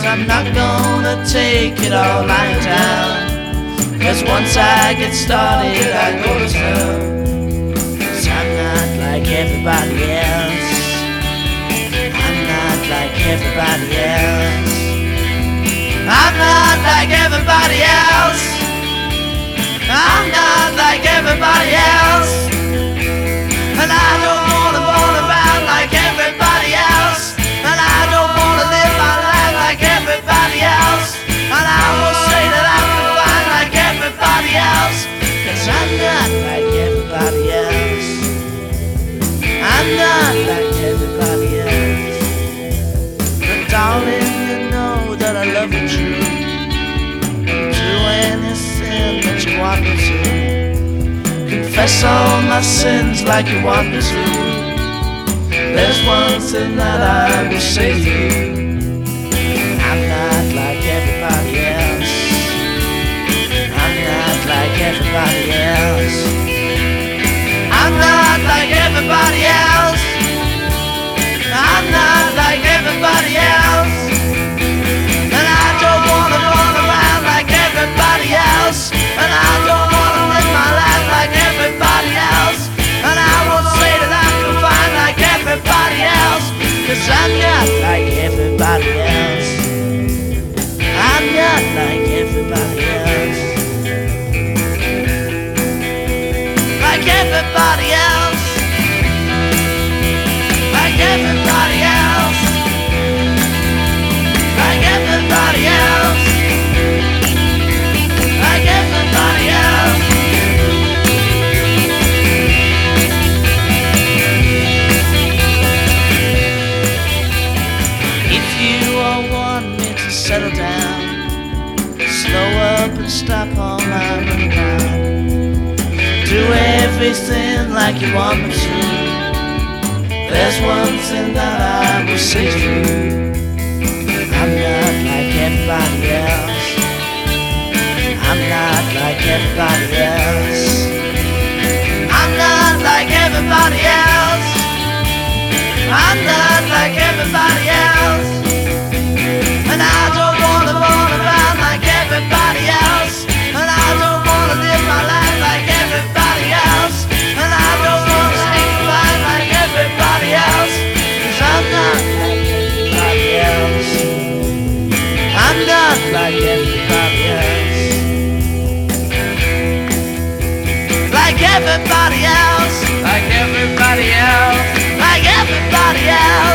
I'm not gonna take it all lying down, 'cause once I get started I go to town. 'Cause I'm not like everybody else. I'm not like everybody else. I'm not like everybody else. I'm not like everybody else. And I don't wanna run around like everybody else. And I don't wanna live my life like everybody else. And I will say that I'm fine like everybody else, 'cause I'm not like everybody else. I'm not like everybody else. But darling, you know that I love you true. Do anything that you want me to. Confess all my sins like you want me to. There's one thing that I will say to you. I'm not like everybody else. I'm not like everybody else. I'm not like everybody else. I'm not like everybody else. And I don't wanna run around like everybody else. And I don't wanna live my life like everybody else. And I won't say that I'm confined like everybody else, 'cause I'm not like everybody else. I'm not like everybody else. Like everybody else. Like everybody else. Like everybody else. Like everybody else. If you all want me to settle down, slow up and stop all my running around. Do everything like you want me to. There's one thing that I will say to you. I'm not like everybody else. I'm not like everybody else. I'm not like everybody else. I'm not like everybody else. And I don't wanna run around like everybody else. And I don't wanna live my life like everybody else. And I don't wanna speak fine like everybody else, 'cause I'm not like everybody else. I'm not like everybody else. Like everybody else. Like everybody else. Like everybody else.